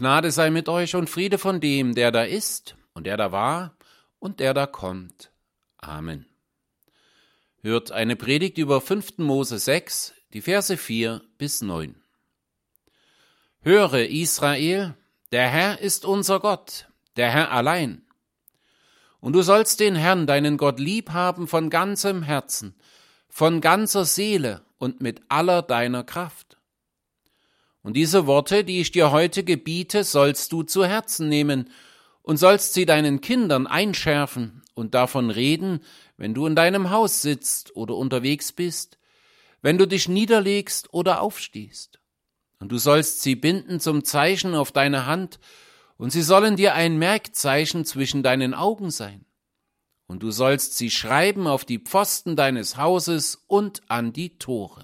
Gnade sei mit euch und Friede von dem, der da ist und der da war und der da kommt. Amen. Hört eine Predigt über 5. Mose 6, die Verse 4 bis 9. Höre, Israel, der Herr ist unser Gott, der Herr allein. Und du sollst den Herrn, deinen Gott, lieb haben von ganzem Herzen, von ganzer Seele und mit aller deiner Kraft. Und diese Worte, die ich dir heute gebiete, sollst du zu Herzen nehmen und sollst sie deinen Kindern einschärfen und davon reden, wenn du in deinem Haus sitzt oder unterwegs bist, wenn du dich niederlegst oder aufstehst. Und du sollst sie binden zum Zeichen auf deine Hand, und sie sollen dir ein Merkzeichen zwischen deinen Augen sein. Und du sollst sie schreiben auf die Pfosten deines Hauses und an die Tore.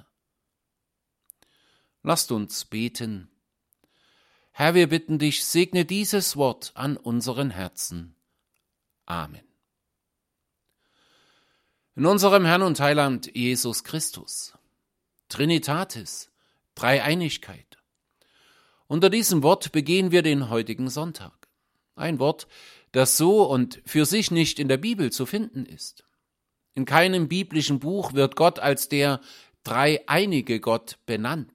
Lasst uns beten. Herr, wir bitten dich, segne dieses Wort an unseren Herzen. Amen. In unserem Herrn und Heiland Jesus Christus, Trinitatis, Dreieinigkeit. Unter diesem Wort begehen wir den heutigen Sonntag. Ein Wort, das so und für sich nicht in der Bibel zu finden ist. In keinem biblischen Buch wird Gott als der dreieinige Gott benannt.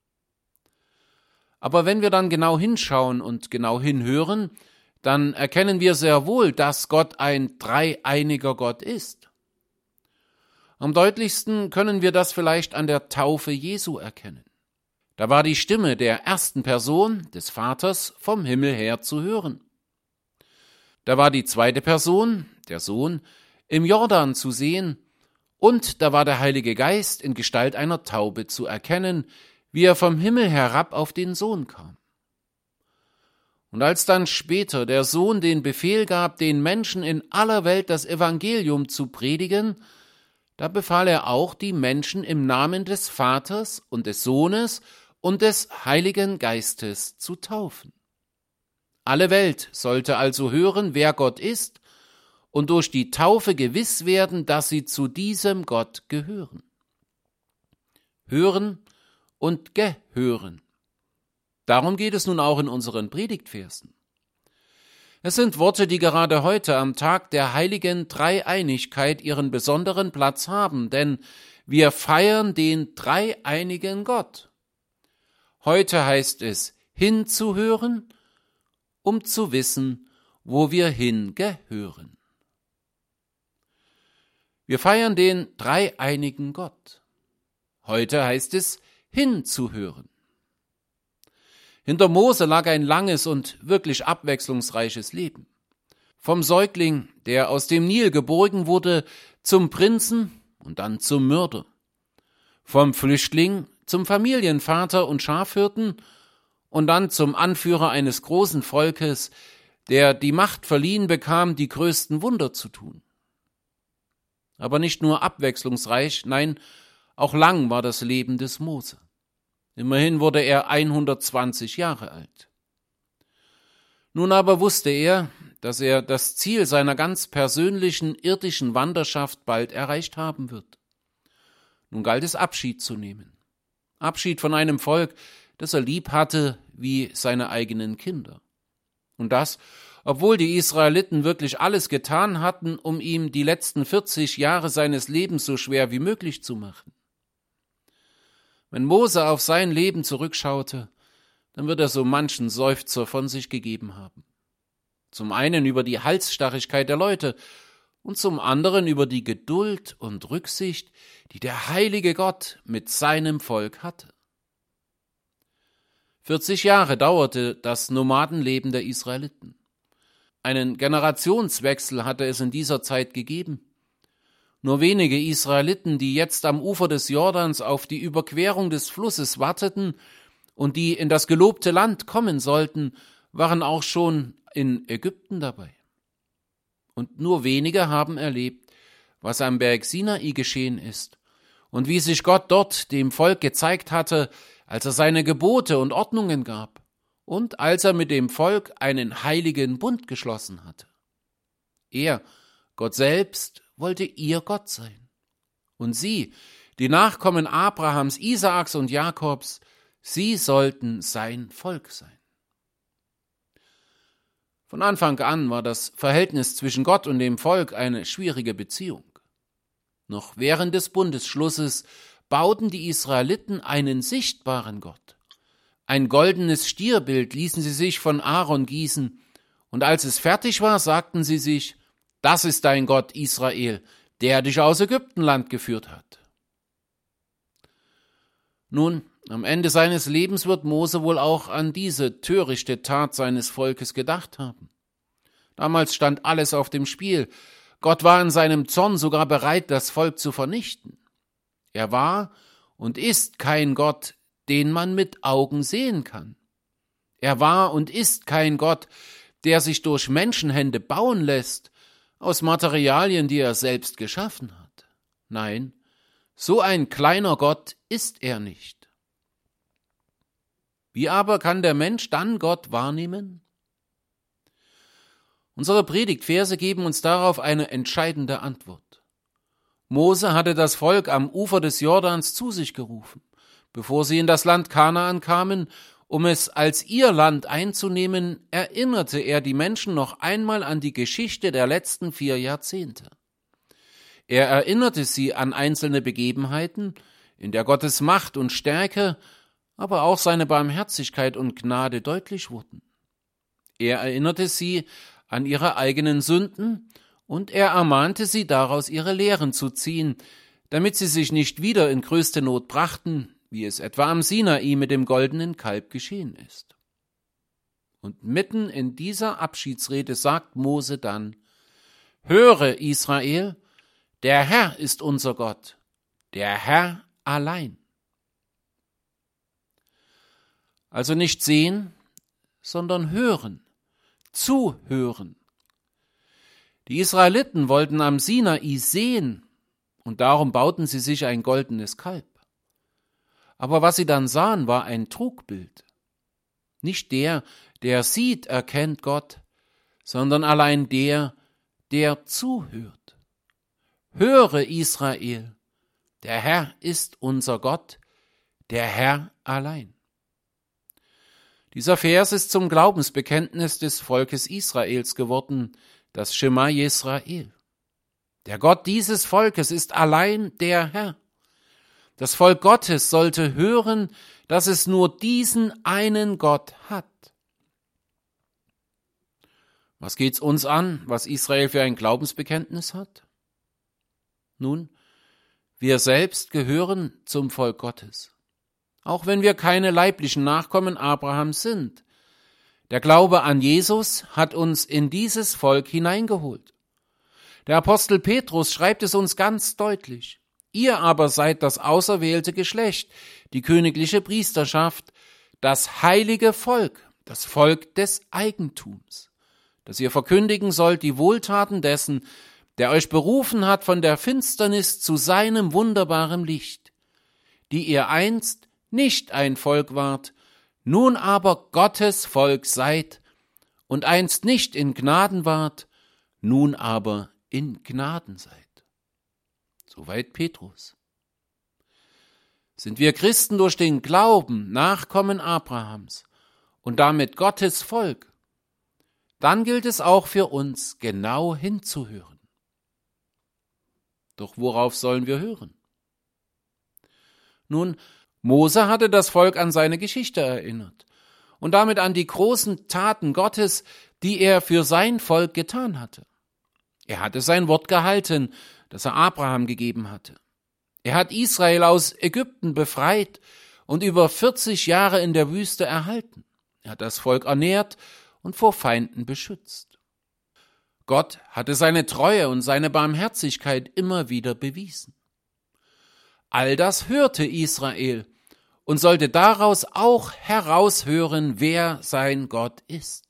Aber wenn wir dann genau hinschauen und genau hinhören, dann erkennen wir sehr wohl, dass Gott ein dreieiniger Gott ist. Am deutlichsten können wir das vielleicht an der Taufe Jesu erkennen. Da war die Stimme der ersten Person, des Vaters, vom Himmel her zu hören. Da war die zweite Person, der Sohn, im Jordan zu sehen, und da war der Heilige Geist in Gestalt einer Taube zu erkennen, wie er vom Himmel herab auf den Sohn kam. Und als dann später der Sohn den Befehl gab, den Menschen in aller Welt das Evangelium zu predigen, da befahl er auch, die Menschen im Namen des Vaters und des Sohnes und des Heiligen Geistes zu taufen. Alle Welt sollte also hören, wer Gott ist, und durch die Taufe gewiss werden, dass sie zu diesem Gott gehören. Hören und gehören. Darum geht es nun auch in unseren Predigtversen. Es sind Worte, die gerade heute am Tag der heiligen Dreieinigkeit ihren besonderen Platz haben, denn wir feiern den dreieinigen Gott. Heute heißt es, hinzuhören, um zu wissen, wo wir hingehören. Wir feiern den dreieinigen Gott. Heute heißt es, hinzuhören. Hinter Mose lag ein langes und wirklich abwechslungsreiches Leben. Vom Säugling, der aus dem Nil geborgen wurde, zum Prinzen und dann zum Mörder. Vom Flüchtling zum Familienvater und Schafhirten und dann zum Anführer eines großen Volkes, der die Macht verliehen bekam, die größten Wunder zu tun. Aber nicht nur abwechslungsreich, nein, auch lang war das Leben des Mose. Immerhin wurde er 120 Jahre alt. Nun aber wusste er, dass er das Ziel seiner ganz persönlichen irdischen Wanderschaft bald erreicht haben wird. Nun galt es, Abschied zu nehmen. Abschied von einem Volk, das er lieb hatte wie seine eigenen Kinder. Und das, obwohl die Israeliten wirklich alles getan hatten, um ihm die letzten 40 Jahre seines Lebens so schwer wie möglich zu machen. Wenn Mose auf sein Leben zurückschaute, dann wird er so manchen Seufzer von sich gegeben haben. Zum einen über die Halsstarrigkeit der Leute und zum anderen über die Geduld und Rücksicht, die der heilige Gott mit seinem Volk hatte. 40 Jahre dauerte das Nomadenleben der Israeliten. Einen Generationswechsel hatte es in dieser Zeit gegeben. Nur wenige Israeliten, die jetzt am Ufer des Jordans auf die Überquerung des Flusses warteten und die in das gelobte Land kommen sollten, waren auch schon in Ägypten dabei. Und nur wenige haben erlebt, was am Berg Sinai geschehen ist und wie sich Gott dort dem Volk gezeigt hatte, als er seine Gebote und Ordnungen gab und als er mit dem Volk einen heiligen Bund geschlossen hatte. Er, Gott selbst, wollte ihr Gott sein. Und sie, die Nachkommen Abrahams, Isaaks und Jakobs, sie sollten sein Volk sein. Von Anfang an war das Verhältnis zwischen Gott und dem Volk eine schwierige Beziehung. Noch während des Bundesschlusses bauten die Israeliten einen sichtbaren Gott. Ein goldenes Stierbild ließen sie sich von Aaron gießen, und als es fertig war, sagten sie sich: Das ist dein Gott, Israel, der dich aus Ägyptenland geführt hat. Nun, am Ende seines Lebens wird Mose wohl auch an diese törichte Tat seines Volkes gedacht haben. Damals stand alles auf dem Spiel. Gott war in seinem Zorn sogar bereit, das Volk zu vernichten. Er war und ist kein Gott, den man mit Augen sehen kann. Er war und ist kein Gott, der sich durch Menschenhände bauen lässt, aus Materialien, die er selbst geschaffen hat. Nein, so ein kleiner Gott ist er nicht. Wie aber kann der Mensch dann Gott wahrnehmen? Unsere Predigtverse geben uns darauf eine entscheidende Antwort. Mose hatte das Volk am Ufer des Jordans zu sich gerufen, bevor sie in das Land Kanaan kamen. Um es als ihr Land einzunehmen, erinnerte er die Menschen noch einmal an die Geschichte der letzten 4 Jahrzehnte. Er erinnerte sie an einzelne Begebenheiten, in der Gottes Macht und Stärke, aber auch seine Barmherzigkeit und Gnade deutlich wurden. Er erinnerte sie an ihre eigenen Sünden und er ermahnte sie, daraus ihre Lehren zu ziehen, damit sie sich nicht wieder in größte Not brachten, wie es etwa am Sinai mit dem goldenen Kalb geschehen ist. Und mitten in dieser Abschiedsrede sagt Mose dann: Höre, Israel, der Herr ist unser Gott, der Herr allein. Also nicht sehen, sondern hören, zuhören. Die Israeliten wollten am Sinai sehen, und darum bauten sie sich ein goldenes Kalb. Aber was sie dann sahen, war ein Trugbild. Nicht der, der sieht, erkennt Gott, sondern allein der, der zuhört. Höre, Israel, der Herr ist unser Gott, der Herr allein. Dieser Vers ist zum Glaubensbekenntnis des Volkes Israels geworden, das Schema Yisrael. Der Gott dieses Volkes ist allein der Herr. Das Volk Gottes sollte hören, dass es nur diesen einen Gott hat. Was geht's uns an, was Israel für ein Glaubensbekenntnis hat? Nun, wir selbst gehören zum Volk Gottes, auch wenn wir keine leiblichen Nachkommen Abrahams sind. Der Glaube an Jesus hat uns in dieses Volk hineingeholt. Der Apostel Petrus schreibt es uns ganz deutlich: Ihr aber seid das auserwählte Geschlecht, die königliche Priesterschaft, das heilige Volk, das Volk des Eigentums, dass ihr verkündigen sollt die Wohltaten dessen, der euch berufen hat von der Finsternis zu seinem wunderbaren Licht, die ihr einst nicht ein Volk wart, nun aber Gottes Volk seid, und einst nicht in Gnaden wart, nun aber in Gnaden seid. Soweit Petrus. Sind wir Christen durch den Glauben Nachkommen Abrahams und damit Gottes Volk, dann gilt es auch für uns, genau hinzuhören. Doch worauf sollen wir hören? Nun, Mose hatte das Volk an seine Geschichte erinnert und damit an die großen Taten Gottes, die er für sein Volk getan hatte. Er hatte sein Wort gehalten, das er Abraham gegeben hatte. Er hat Israel aus Ägypten befreit und über 40 Jahre in der Wüste erhalten. Er hat das Volk ernährt und vor Feinden beschützt. Gott hatte seine Treue und seine Barmherzigkeit immer wieder bewiesen. All das hörte Israel und sollte daraus auch heraushören, wer sein Gott ist.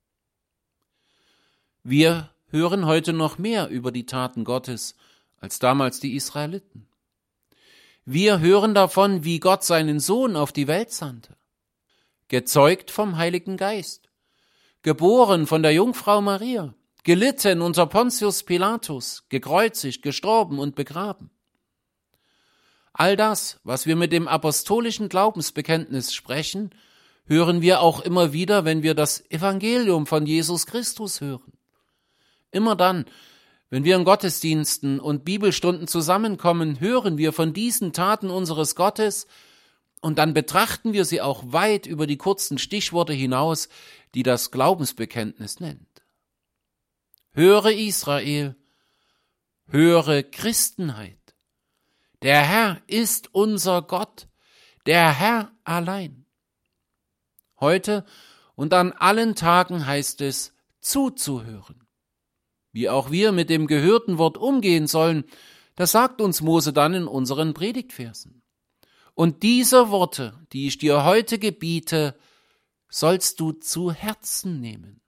Wir hören heute noch mehr über die Taten Gottes als damals die Israeliten. Wir hören davon, wie Gott seinen Sohn auf die Welt sandte, gezeugt vom Heiligen Geist, geboren von der Jungfrau Maria, gelitten unter Pontius Pilatus, gekreuzigt, gestorben und begraben. All das, was wir mit dem apostolischen Glaubensbekenntnis sprechen, hören wir auch immer wieder, wenn wir das Evangelium von Jesus Christus hören. Immer dann, wenn wir in Gottesdiensten und Bibelstunden zusammenkommen, hören wir von diesen Taten unseres Gottes und dann betrachten wir sie auch weit über die kurzen Stichworte hinaus, die das Glaubensbekenntnis nennt. Höre Israel, höre Christenheit. Der Herr ist unser Gott, der Herr allein. Heute und an allen Tagen heißt es, zuzuhören. Wie auch wir mit dem gehörten Wort umgehen sollen, das sagt uns Mose dann in unseren Predigtversen. Und diese Worte, die ich dir heute gebiete, sollst du zu Herzen nehmen.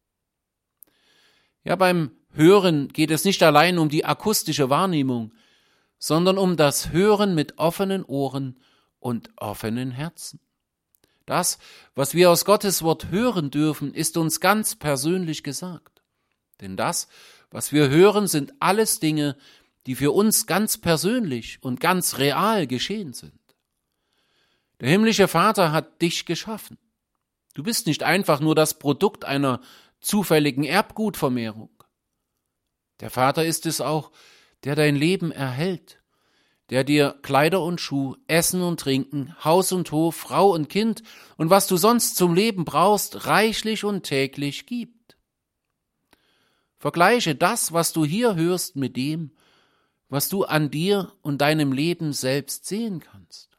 Ja, beim Hören geht es nicht allein um die akustische Wahrnehmung, sondern um das Hören mit offenen Ohren und offenen Herzen. Das, was wir aus Gottes Wort hören dürfen, ist uns ganz persönlich gesagt. Denn das, was wir hören, sind alles Dinge, die für uns ganz persönlich und ganz real geschehen sind. Der himmlische Vater hat dich geschaffen. Du bist nicht einfach nur das Produkt einer zufälligen Erbgutvermehrung. Der Vater ist es auch, der dein Leben erhält, der dir Kleider und Schuh, Essen und Trinken, Haus und Hof, Frau und Kind und was du sonst zum Leben brauchst, reichlich und täglich gibt. Vergleiche das, was du hier hörst, mit dem, was du an dir und deinem Leben selbst sehen kannst.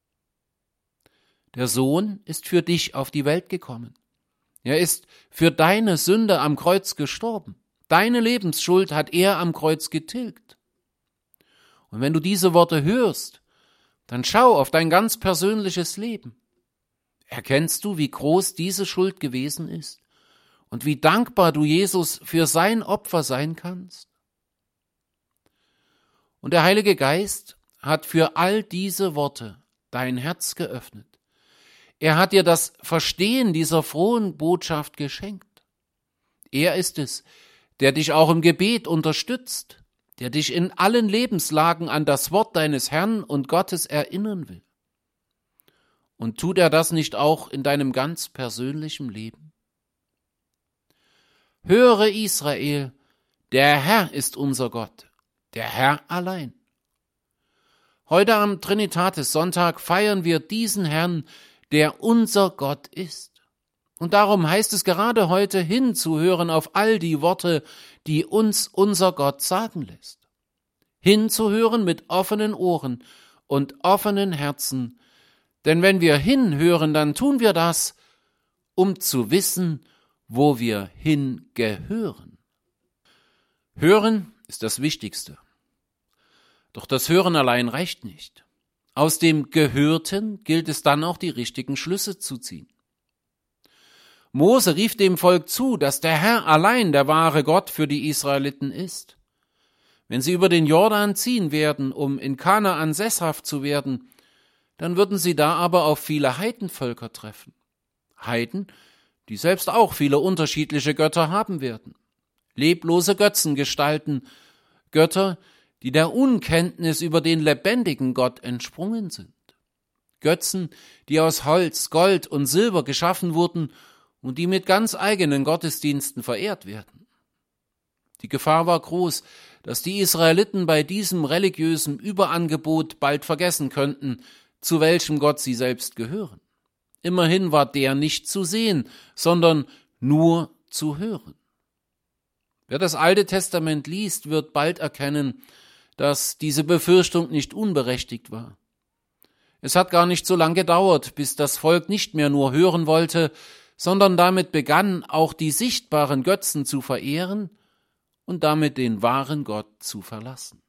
Der Sohn ist für dich auf die Welt gekommen. Er ist für deine Sünde am Kreuz gestorben. Deine Lebensschuld hat er am Kreuz getilgt. Und wenn du diese Worte hörst, dann schau auf dein ganz persönliches Leben. Erkennst du, wie groß diese Schuld gewesen ist und wie dankbar du Jesus für sein Opfer sein kannst? Und der Heilige Geist hat für all diese Worte dein Herz geöffnet. Er hat dir das Verstehen dieser frohen Botschaft geschenkt. Er ist es, der dich auch im Gebet unterstützt, der dich in allen Lebenslagen an das Wort deines Herrn und Gottes erinnern will. Und tut er das nicht auch in deinem ganz persönlichen Leben? Höre Israel, der Herr ist unser Gott, der Herr allein. Heute am Trinitatis-Sonntag feiern wir diesen Herrn, der unser Gott ist. Und darum heißt es gerade heute hinzuhören auf all die Worte, die uns unser Gott sagen lässt. Hinzuhören mit offenen Ohren und offenen Herzen. Denn wenn wir hinhören, dann tun wir das, um zu wissen, wo wir hingehören. Hören ist das Wichtigste. Doch das Hören allein reicht nicht. Aus dem Gehörten gilt es dann auch, die richtigen Schlüsse zu ziehen. Mose rief dem Volk zu, dass der Herr allein der wahre Gott für die Israeliten ist. Wenn sie über den Jordan ziehen werden, um in Kanaan sesshaft zu werden, dann würden sie da aber auf viele Heidenvölker treffen. Heiden, die selbst auch viele unterschiedliche Götter haben werden. Leblose Götzengestalten, Götter, die der Unkenntnis über den lebendigen Gott entsprungen sind. Götzen, die aus Holz, Gold und Silber geschaffen wurden und die mit ganz eigenen Gottesdiensten verehrt werden. Die Gefahr war groß, dass die Israeliten bei diesem religiösen Überangebot bald vergessen könnten, zu welchem Gott sie selbst gehören. Immerhin war der nicht zu sehen, sondern nur zu hören. Wer das Alte Testament liest, wird bald erkennen, dass diese Befürchtung nicht unberechtigt war. Es hat gar nicht so lange gedauert, bis das Volk nicht mehr nur hören wollte, sondern damit begann, auch die sichtbaren Götzen zu verehren und damit den wahren Gott zu verlassen.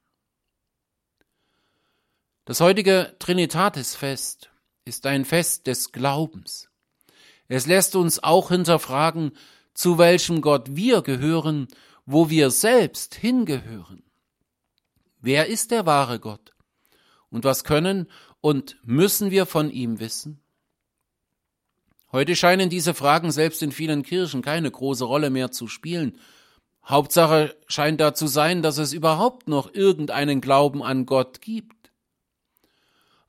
Das heutige Trinitatisfest ist ein Fest des Glaubens. Es lässt uns auch hinterfragen, zu welchem Gott wir gehören, wo wir selbst hingehören. Wer ist der wahre Gott? Und was können und müssen wir von ihm wissen? Heute scheinen diese Fragen selbst in vielen Kirchen keine große Rolle mehr zu spielen. Hauptsache scheint da zu sein, dass es überhaupt noch irgendeinen Glauben an Gott gibt.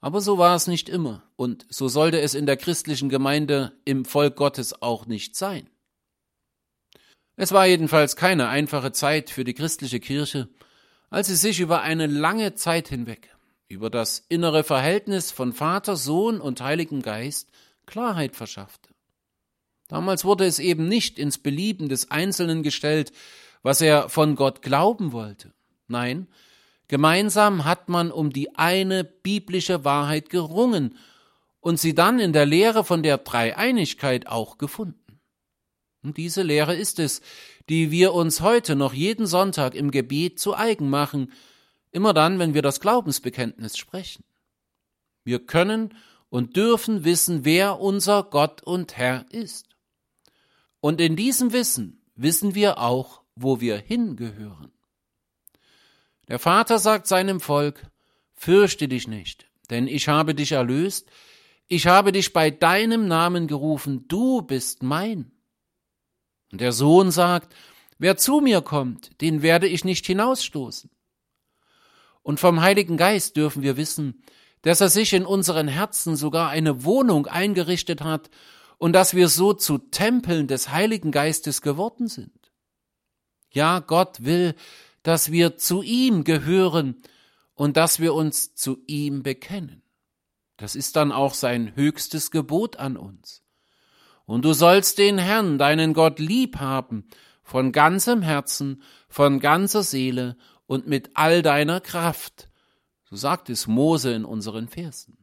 Aber so war es nicht immer und so sollte es in der christlichen Gemeinde im Volk Gottes auch nicht sein. Es war jedenfalls keine einfache Zeit für die christliche Kirche, als sie sich über eine lange Zeit hinweg über das innere Verhältnis von Vater, Sohn und Heiligem Geist Klarheit verschaffte. Damals wurde es eben nicht ins Belieben des Einzelnen gestellt, was er von Gott glauben wollte. Nein, gemeinsam hat man um die eine biblische Wahrheit gerungen und sie dann in der Lehre von der Dreieinigkeit auch gefunden. Und diese Lehre ist es, die wir uns heute noch jeden Sonntag im Gebet zu eigen machen, immer dann, wenn wir das Glaubensbekenntnis sprechen. Wir können und dürfen wissen, wer unser Gott und Herr ist. Und in diesem Wissen wissen wir auch, wo wir hingehören. Der Vater sagt seinem Volk: Fürchte dich nicht, denn ich habe dich erlöst, ich habe dich bei deinem Namen gerufen, du bist mein. Und der Sohn sagt: Wer zu mir kommt, den werde ich nicht hinausstoßen. Und vom Heiligen Geist dürfen wir wissen, dass er sich in unseren Herzen sogar eine Wohnung eingerichtet hat und dass wir so zu Tempeln des Heiligen Geistes geworden sind. Ja, Gott will, dass wir zu ihm gehören und dass wir uns zu ihm bekennen. Das ist dann auch sein höchstes Gebot an uns. Und du sollst den Herrn, deinen Gott, lieb haben, von ganzem Herzen, von ganzer Seele und mit all deiner Kraft. So sagt es Mose in unseren Versen.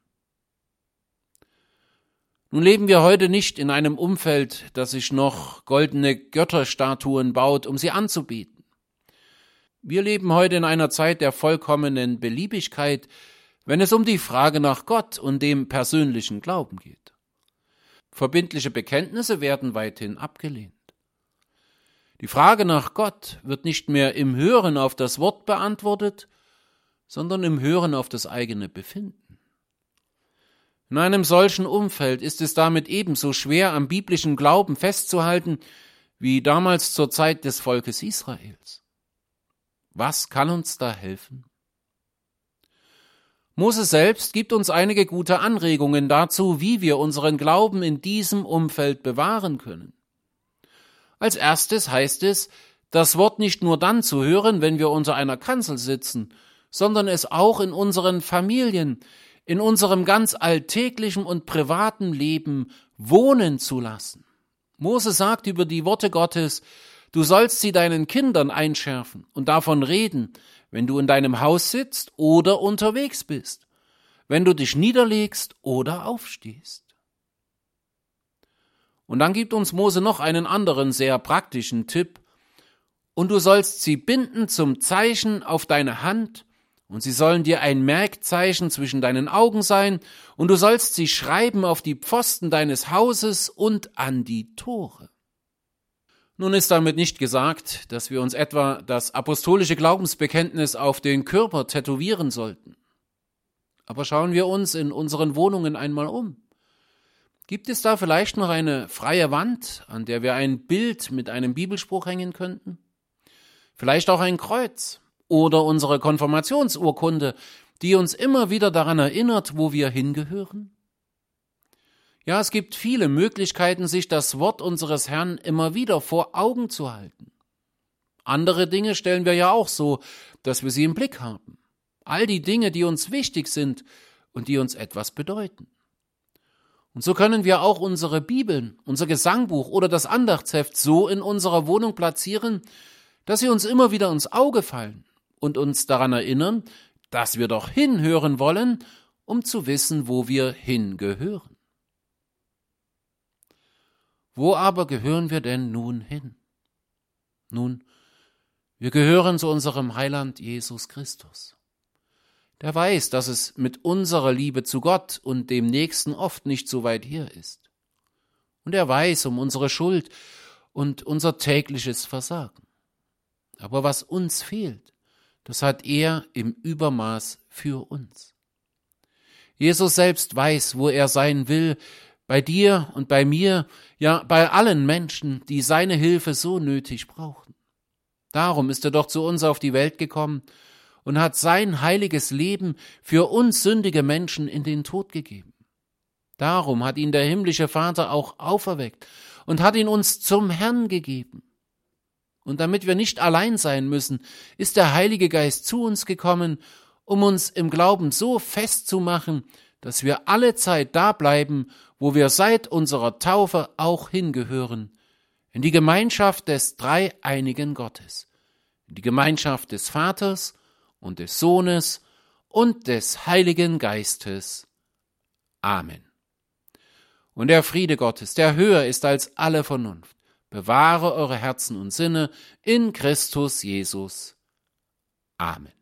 Nun leben wir heute nicht in einem Umfeld, das sich noch goldene Götterstatuen baut, um sie anzubeten. Wir leben heute in einer Zeit der vollkommenen Beliebigkeit, wenn es um die Frage nach Gott und dem persönlichen Glauben geht. Verbindliche Bekenntnisse werden weithin abgelehnt. Die Frage nach Gott wird nicht mehr im Hören auf das Wort beantwortet, sondern im Hören auf das eigene Befinden. In einem solchen Umfeld ist es damit ebenso schwer, am biblischen Glauben festzuhalten, wie damals zur Zeit des Volkes Israels. Was kann uns da helfen? Mose selbst gibt uns einige gute Anregungen dazu, wie wir unseren Glauben in diesem Umfeld bewahren können. Als erstes heißt es, das Wort nicht nur dann zu hören, wenn wir unter einer Kanzel sitzen, sondern es auch in unseren Familien, in unserem ganz alltäglichen und privaten Leben wohnen zu lassen. Mose sagt über die Worte Gottes: Du sollst sie deinen Kindern einschärfen und davon reden, wenn du in deinem Haus sitzt oder unterwegs bist, wenn du dich niederlegst oder aufstehst. Und dann gibt uns Mose noch einen anderen sehr praktischen Tipp: Und du sollst sie binden zum Zeichen auf deine Hand, und sie sollen dir ein Merkzeichen zwischen deinen Augen sein, und du sollst sie schreiben auf die Pfosten deines Hauses und an die Tore. Nun ist damit nicht gesagt, dass wir uns etwa das apostolische Glaubensbekenntnis auf den Körper tätowieren sollten. Aber schauen wir uns in unseren Wohnungen einmal um. Gibt es da vielleicht noch eine freie Wand, an der wir ein Bild mit einem Bibelspruch hängen könnten? Vielleicht auch ein Kreuz oder unsere Konfirmationsurkunde, die uns immer wieder daran erinnert, wo wir hingehören? Ja, es gibt viele Möglichkeiten, sich das Wort unseres Herrn immer wieder vor Augen zu halten. Andere Dinge stellen wir ja auch so, dass wir sie im Blick haben. All die Dinge, die uns wichtig sind und die uns etwas bedeuten. Und so können wir auch unsere Bibeln, unser Gesangbuch oder das Andachtsheft so in unserer Wohnung platzieren, dass sie uns immer wieder ins Auge fallen und uns daran erinnern, dass wir doch hinhören wollen, um zu wissen, wo wir hingehören. Wo aber gehören wir denn nun hin? Nun, wir gehören zu unserem Heiland Jesus Christus. Der weiß, dass es mit unserer Liebe zu Gott und dem Nächsten oft nicht so weit her ist. Und er weiß um unsere Schuld und unser tägliches Versagen. Aber was uns fehlt, das hat er im Übermaß für uns. Jesus selbst weiß, wo er sein will, bei dir und bei mir, ja bei allen Menschen, die seine Hilfe so nötig brauchen. Darum ist er doch zu uns auf die Welt gekommen, und hat sein heiliges Leben für uns sündige Menschen in den Tod gegeben. Darum hat ihn der himmlische Vater auch auferweckt und hat ihn uns zum Herrn gegeben. Und damit wir nicht allein sein müssen, ist der Heilige Geist zu uns gekommen, um uns im Glauben so festzumachen, dass wir alle Zeit da bleiben, wo wir seit unserer Taufe auch hingehören, in die Gemeinschaft des dreieinigen Gottes, in die Gemeinschaft des Vaters und des Sohnes und des Heiligen Geistes. Amen. Und der Friede Gottes, der höher ist als alle Vernunft, bewahre eure Herzen und Sinne in Christus Jesus. Amen.